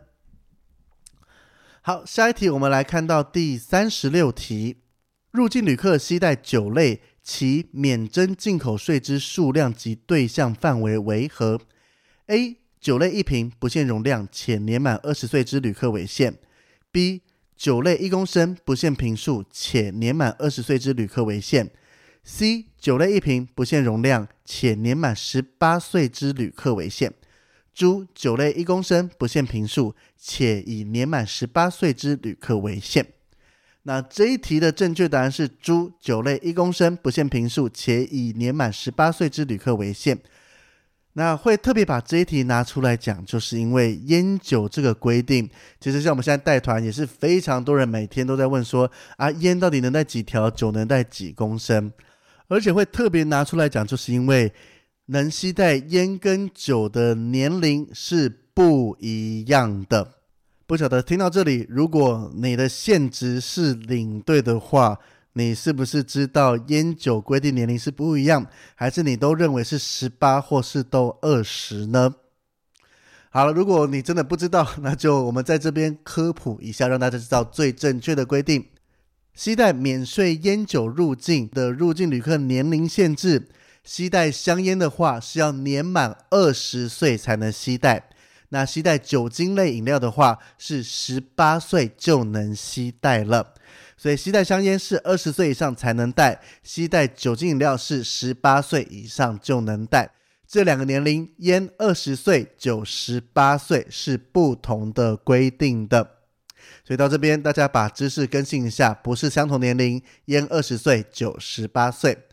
好，下一题我们来看到第三十六题，入境旅客携带酒类，其免征进口税之数量及对象范围为何？ A 酒类一瓶不限容量且年满二十岁之旅客为限， B 酒类一公升不限瓶数且年满二十岁之旅客为限， C 酒类一瓶不限容量且年满十八岁之旅客为限， D 酒类一公升不限瓶数且以年满十八岁之旅客为限。那这一题的正确答案是 D 酒类一公升不限瓶数且以年满十八岁之旅客为限。那会特别把这一题拿出来讲，就是因为烟酒这个规定，其实像我们现在带团也是非常多人每天都在问说啊，烟到底能带几条，酒能带几公升，而且会特别拿出来讲，就是因为能携带烟跟酒的年龄是不一样的。不晓得听到这里，如果你的现职是领队的话，你是不是知道烟酒规定年龄是不一样，还是你都认为是十八或是都二十呢？好了，如果你真的不知道，那就我们在这边科普一下，让大家知道最正确的规定。携带免税烟酒入境的入境旅客年龄限制，携带香烟的话是要年满二十岁才能携带，那携带酒精类饮料的话是十八岁就能携带了。所以携带香烟是二十岁以上才能带，携带酒精饮料是十八岁以上就能带。这两个年龄，烟二十岁，酒十八岁是不同的规定的。所以到这边大家把知识更新一下，不是相同年龄，烟二十岁，酒十八岁。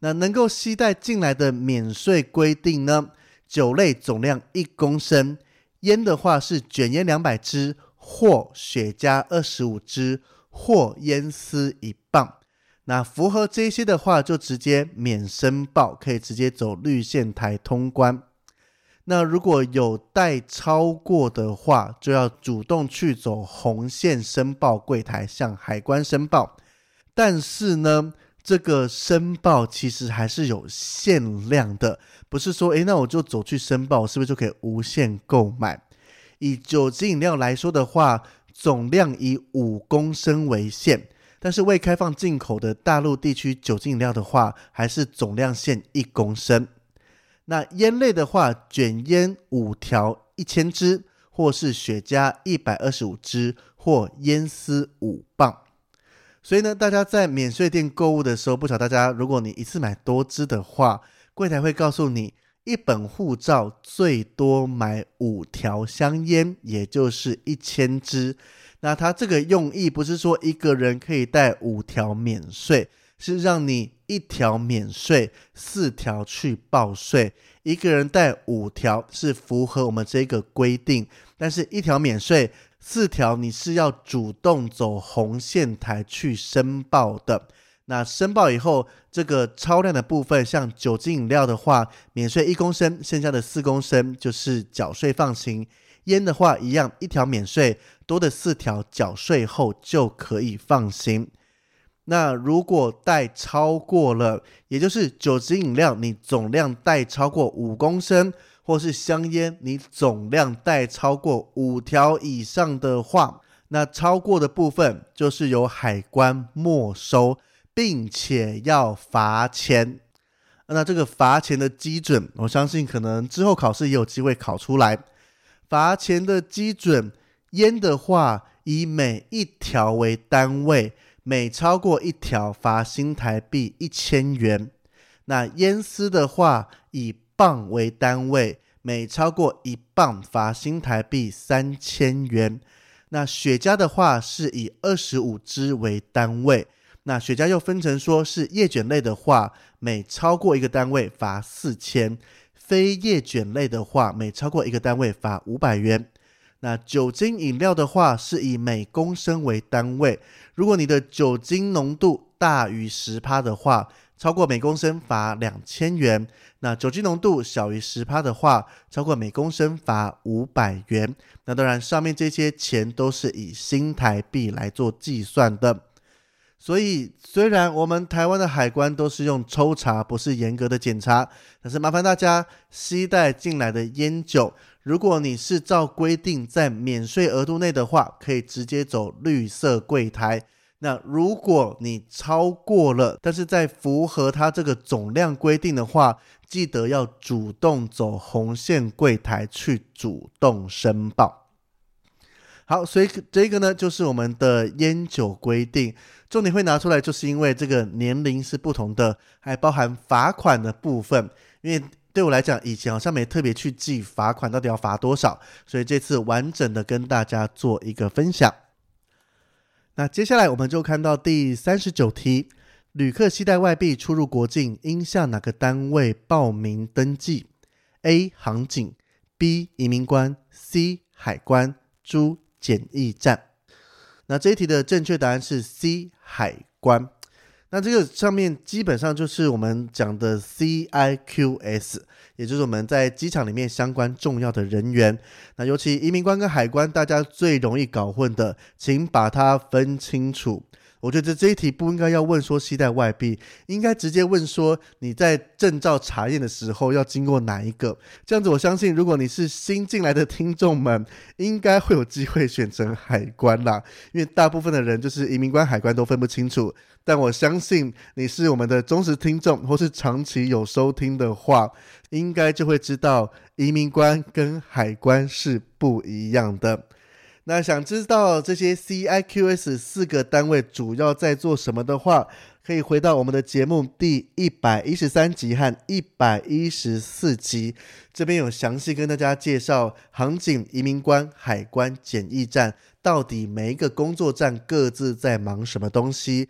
那能够携带进来的免税规定呢，酒类总量一公升，烟的话是卷烟两百支或雪茄二十五支或烟丝一磅。那符合这些的话就直接免申报，可以直接走绿线台通关。那如果有带超过的话，就要主动去走红线申报柜台向海关申报。但是呢，这个申报其实还是有限量的，不是说诶那我就走去申报，是不是就可以无限购买？以酒精饮料来说的话，总量以五公升为限，但是未开放进口的大陆地区酒精饮料的话，还是总量限一公升。那烟类的话，卷烟五条一千支，或是雪茄一百二十五支，或烟丝五磅。所以呢，大家在免税店购物的时候，不晓得大家如果你一次买多支的话，柜台会告诉你一本护照最多买五条香烟，也就是一千支。那它这个用意不是说一个人可以带五条免税，是让你一条免税，四条去报税。一个人带五条是符合我们这个规定，但是一条免税，四条你是要主动走红线台去申报的。那申报以后，这个超量的部分，像酒精饮料的话，免税一公升，剩下的四公升就是缴税放行。烟的话一样，一条免税，多的四条缴税后就可以放行。那如果带超过了，也就是酒精饮料你总量带超过五公升，或是香烟你总量带超过五条以上的话，那超过的部分就是由海关没收，并且要罚钱。那这个罚钱的基准，我相信可能之后考试也有机会考出来。罚钱的基准，烟的话以每一条为单位，每超过一条罚新台币一千元。那烟丝的话以磅为单位，每超过一磅罚新台币三千元。那雪茄的话是以二十五支为单位，那雪茄又分成说是叶卷类的话，每超过一个单位罚四千，非叶卷类的话，每超过一个单位罚五百元。那酒精饮料的话是以每公升为单位，如果你的酒精浓度大于 百分之十 的话，超过每公升罚两千元。那酒精浓度小于 百分之十 的话，超过每公升罚五百元。那当然上面这些钱都是以新台币来做计算的。所以虽然我们台湾的海关都是用抽查，不是严格的检查，但是麻烦大家携带进来的烟酒，如果你是照规定在免税额度内的话，可以直接走绿色柜台。那如果你超过了，但是在符合它这个总量规定的话，记得要主动走红线柜台去主动申报。好，所以这个呢就是我们的烟酒规定，重点会拿出来，就是因为这个年龄是不同的，还包含罚款的部分。因为对我来讲，以前好像没特别去记罚款到底要罚多少，所以这次完整的跟大家做一个分享。那接下来我们就看到第三十九题，旅客携带外币出入国境，应向哪个单位报名登记？ A. 航警， B. 移民官， C. 海关， D. 检疫站。那这一题的正确答案是 C. 海关。那这个上面基本上就是我们讲的 C I Q S， 也就是我们在机场里面相关重要的人员。那尤其移民官跟海关，大家最容易搞混的，请把它分清楚。我觉得这一题不应该要问说携带外币，应该直接问说你在证照查验的时候要经过哪一个。这样子我相信如果你是新进来的听众们，应该会有机会选成海关啦，因为大部分的人就是移民官海关都分不清楚。但我相信你是我们的忠实听众，或是长期有收听的话，应该就会知道移民官跟海关是不一样的。那想知道这些 C I Q S 四个单位主要在做什么的话，可以回到我们的节目第一百一十三集和一百一十四集，这边有详细跟大家介绍航警、移民官、海关、检疫站到底每一个工作站各自在忙什么东西，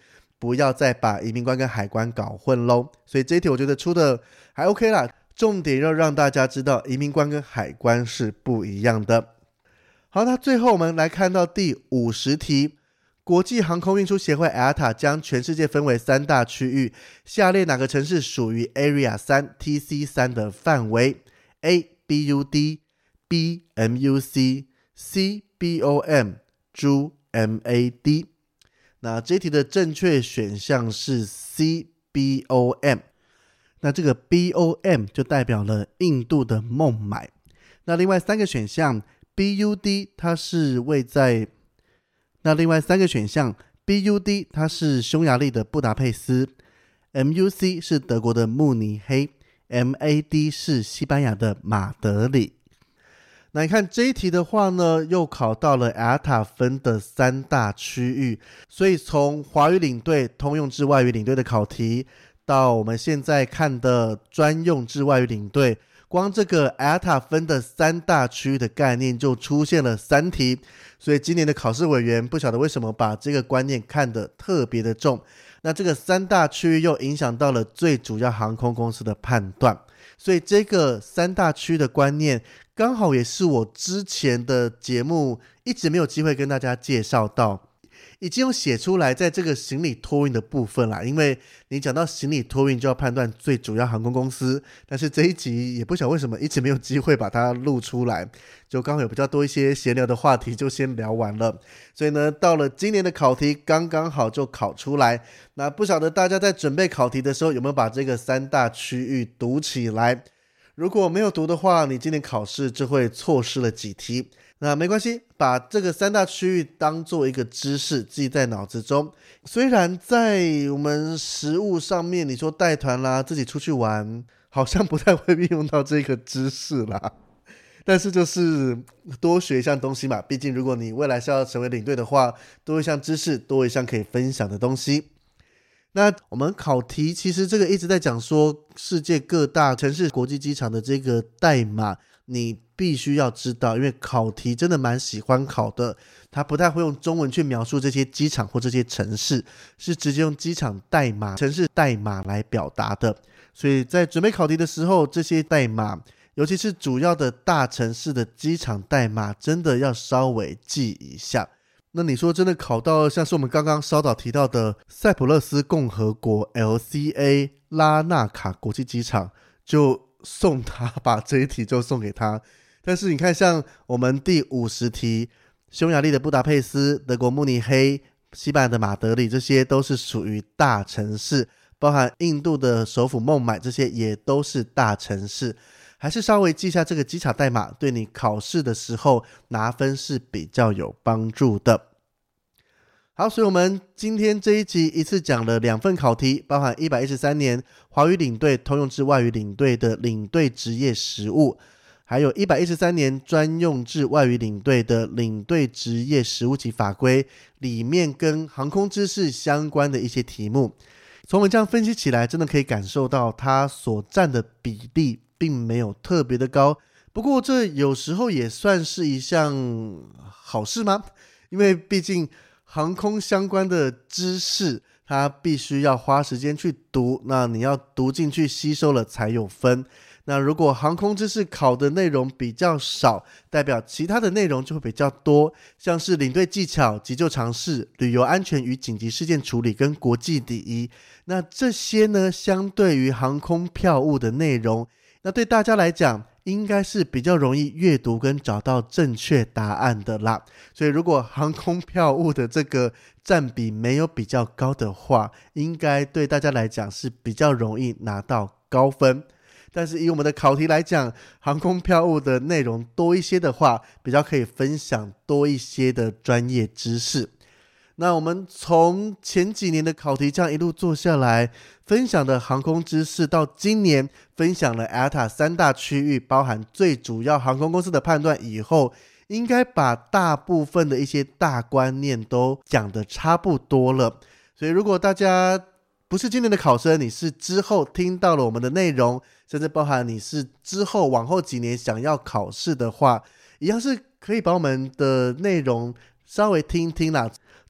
不要再把移民官跟海关搞混咯。所以这一题我觉得出的还 OK 啦，重点要让大家知道移民官跟海关是不一样的。好，那最后我们来看到第五十题，国际航空运输协会 A A T A 将全世界分为三大区域，下列哪个城市属于 Area 三 T C 三 的范围？ A. B U D B. M U C C. B O M D M A D。 那这题的正确选项是 C. B O M。 那这个 B O M 就代表了印度的孟买。那另外三个选项 B U D 它是位在那另外三个选项 B U D 它是匈牙利的布达佩斯， M U C 是德国的慕尼黑， M A D 是西班牙的马德里。那你看这一题的话呢，又考到了 A A T A 分的三大区域，所以从华语领队、通用制外语领队的考题，到我们现在看的专用制外语领队，光这个 A A T A 分的三大区域的概念就出现了三题，所以今年的考试委员不晓得为什么把这个观念看得特别的重。那这个三大区域又影响到了最主要航空公司的判断，所以这个三大区的观念刚好也是我之前的节目一直没有机会跟大家介绍到，已经有写出来在这个行李托运的部分啦。因为你讲到行李托运就要判断最主要航空公司，但是这一集也不晓得为什么一直没有机会把它录出来，就刚好有比较多一些闲聊的话题就先聊完了。所以呢，到了今年的考题刚刚好就考出来。那不晓得大家在准备考题的时候有没有把这个三大区域读起来？如果没有读的话，你今年考试就会错失了几题。那没关系，把这个三大区域当做一个知识记在脑子中。虽然在我们实务上面，你说带团啦，自己出去玩，好像不太会运用到这个知识啦，但是就是多学一项东西嘛，毕竟如果你未来是要成为领队的话，多一项知识，多一项可以分享的东西。那我们考题其实这个一直在讲说世界各大城市国际机场的这个代码你必须要知道，因为考题真的蛮喜欢考的，它不太会用中文去描述这些机场或这些城市，是直接用机场代码、城市代码来表达的。所以在准备考题的时候，这些代码尤其是主要的大城市的机场代码真的要稍微记一下。那你说真的考到像是我们刚刚稍早提到的塞浦路斯共和国 L C A 拉纳卡国际机场，就送他，把这一题就送给他。但是你看像我们第五十题，匈牙利的布达佩斯、德国慕尼黑、西班牙的马德里，这些都是属于大城市，包含印度的首府孟买，这些也都是大城市。还是稍微记一下这个机场代码，对你考试的时候拿分是比较有帮助的。好，所以我们今天这一集一次讲了两份考题，包含一百一十三年华语领队、通用制外语领队的领队职业实务，还有一百一十三年专用制外语领队的领队职业实务及法规里面跟航空知识相关的一些题目。从我们这样分析起来，真的可以感受到它所占的比例并没有特别的高，不过这有时候也算是一项好事吗？因为毕竟航空相关的知识它必须要花时间去读，那你要读进去吸收了才有分。那如果航空知识考的内容比较少，代表其他的内容就会比较多，像是领队技巧、急救常识、旅游安全与紧急事件处理跟国际礼仪，那这些呢，相对于航空票务的内容，那对大家来讲应该是比较容易阅读跟找到正确答案的啦。所以如果航空票务的这个占比没有比较高的话，应该对大家来讲是比较容易拿到高分。但是以我们的考题来讲，航空票务的内容多一些的话，比较可以分享多一些的专业知识。那我们从前几年的考题这样一路做下来，分享的航空知识到今年分享了 A A T A 三大区域，包含最主要航空公司的判断以后，应该把大部分的一些大观念都讲得差不多了。所以如果大家不是今年的考生，你是之后听到了我们的内容，甚至包含你是之后往后几年想要考试的话，一样是可以把我们的内容稍微听听啦，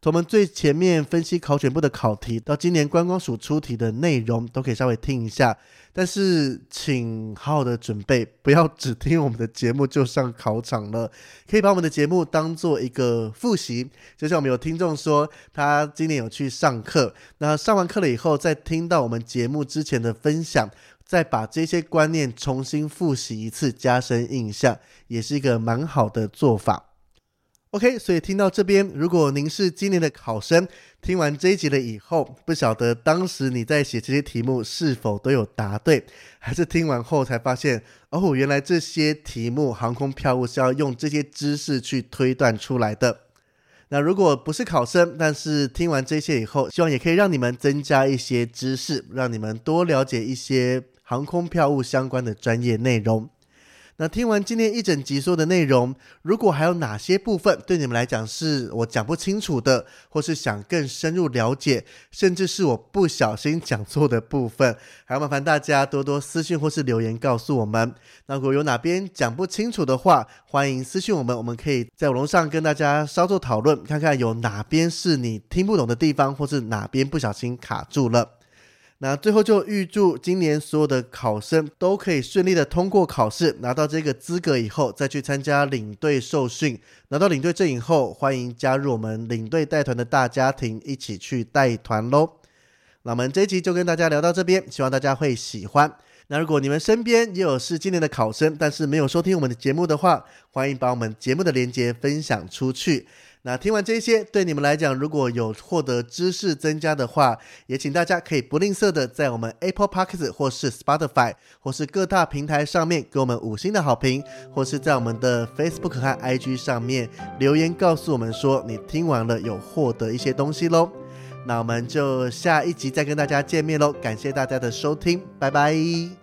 从我们最前面分析考选部的考题到今年观光署出题的内容都可以稍微听一下，但是请好好的准备，不要只听我们的节目就上考场了，可以把我们的节目当做一个复习。就像我们有听众说他今年有去上课，那上完课了以后再听到我们节目之前的分享，再把这些观念重新复习一次，加深印象，也是一个蛮好的做法。OK， 所以听到这边，如果您是今年的考生，听完这一集了以后，不晓得当时你在写这些题目是否都有答对，还是听完后才发现，哦，原来这些题目航空票务是要用这些知识去推断出来的。那如果不是考生，但是听完这些以后，希望也可以让你们增加一些知识，让你们多了解一些航空票务相关的专业内容。那听完今天一整集说的内容，如果还有哪些部分对你们来讲是我讲不清楚的，或是想更深入了解，甚至是我不小心讲错的部分，还要麻烦大家多多私讯或是留言告诉我们。那如果有哪边讲不清楚的话，欢迎私讯我们，我们可以在网络上跟大家稍作讨论，看看有哪边是你听不懂的地方，或是哪边不小心卡住了。那最后就预祝今年所有的考生都可以顺利的通过考试，拿到这个资格以后再去参加领队受训，拿到领队证以后，欢迎加入我们领队带团的大家庭，一起去带团咯。那我们这一集就跟大家聊到这边，希望大家会喜欢。那如果你们身边也有是今年的考生，但是没有收听我们的节目的话，欢迎把我们节目的连结分享出去。那听完这些，对你们来讲如果有获得知识增加的话，也请大家可以不吝啬的在我们 Apple Podcast 或是 Spotify 或是各大平台上面给我们五星的好评，或是在我们的 Facebook 和 I G 上面留言告诉我们说你听完了有获得一些东西咯。那我们就下一集再跟大家见面咯，感谢大家的收听，拜拜。